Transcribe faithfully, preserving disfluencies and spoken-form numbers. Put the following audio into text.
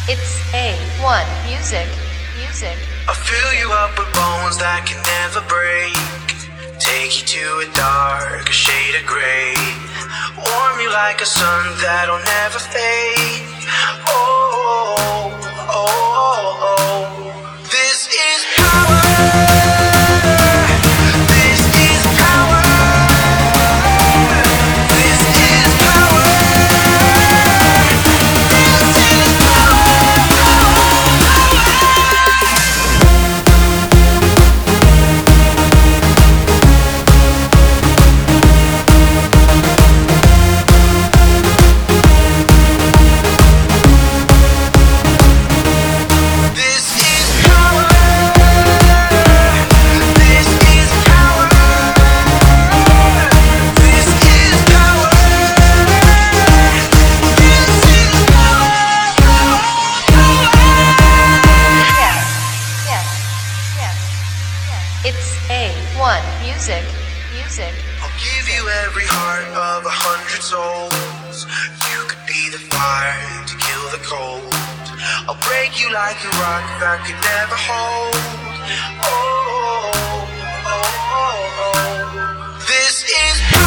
It's A one Music, music. I fill you up with bones that can never break. Take you to a dark shade of gray. Warm you like a sun that'll never fade. Oh, oh, oh, oh. This is power. This is power. This is power. This is It's A one Music, music. I'll give you every heart of a hundred souls. You could be the fire to kill the cold. I'll break you like a rock that could never hold. Oh, oh, oh, oh, oh. This is